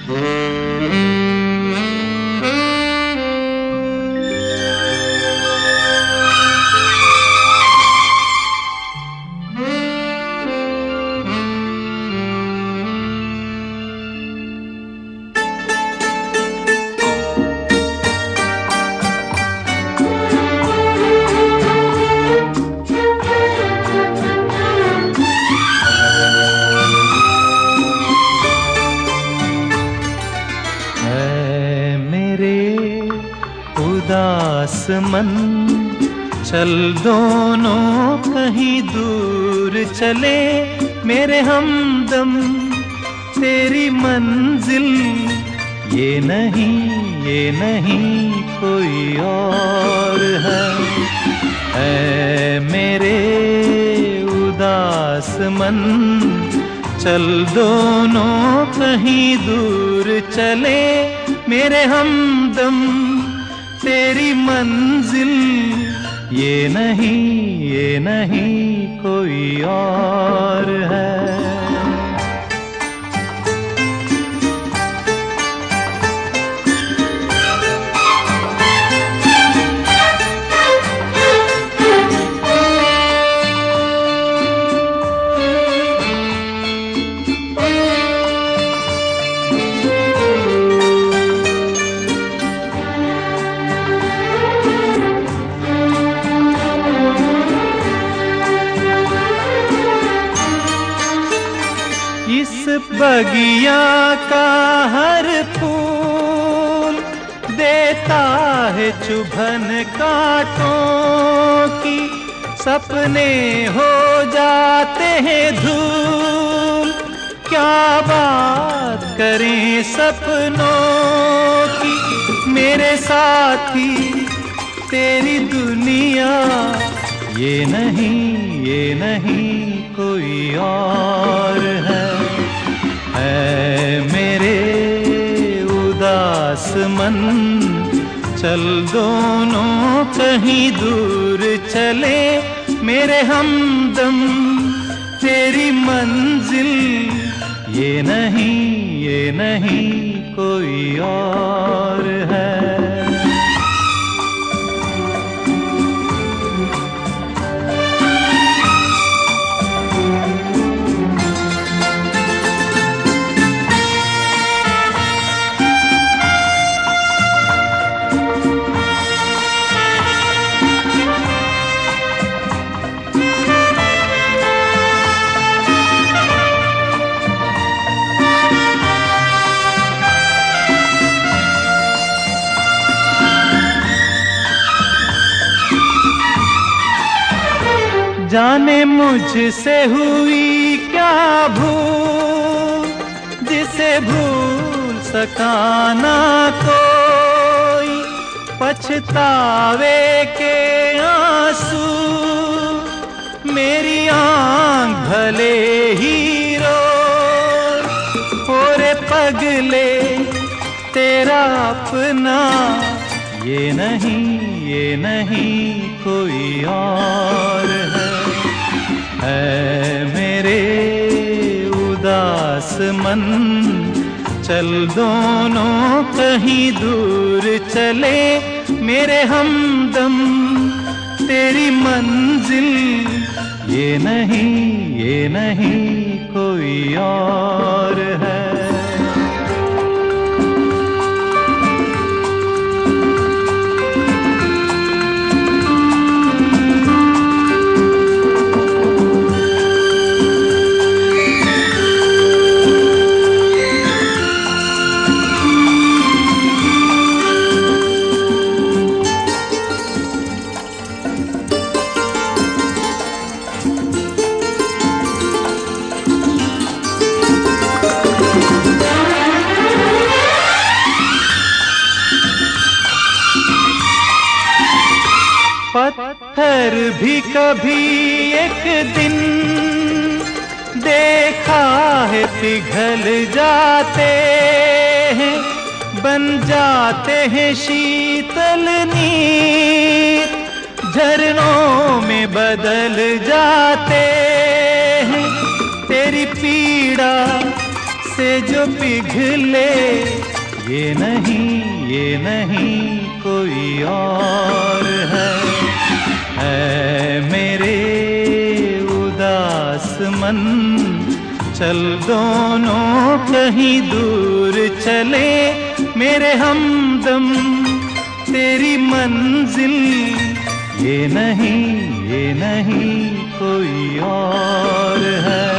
उदास मन चल दोनों कहीं दूर चले मेरे हमदम, तेरी मंजिल ये नहीं कोई और है। ऐ मेरे उदास मन चल दोनों कहीं दूर चले मेरे हमदम, तेरी मंजिल ये नहीं कोई और है। इस बगिया का हर फूल देता है चुभन कांटों की, सपने हो जाते हैं धूल, क्या बात करें सपनों की। मेरे साथी तेरी दुनिया ये नहीं कोई और है। ऐ मेरे उदास मन चल दोनों कहीं दूर चले मेरे हमदम, तेरी मंजिल ये नहीं कोई और है। जाने मुझसे हुई क्या भूल, जिसे भूल सका ना कोई, पछतावे के आंसू मेरी आँख भले ही रो। ओरे पगले तेरा अपना ये नहीं कोई और है। ऐ मेरे उदास मन चल दोनों कहीं दूर चले मेरे हमदम, तेरी मंजिल ये नहीं कोई और है। पत्थर भी कभी एक दिन देखा है पिघल जाते हैं, बन जाते हैं शीतल नीर, झरनों में बदल जाते हैं। तेरी पीड़ा से जो पिघले, ये नहीं कोई और है मेरे उदास मन। चल दोनों कहीं दूर चले मेरे हमदम, तेरी मंजिल ये नहीं कोई और है।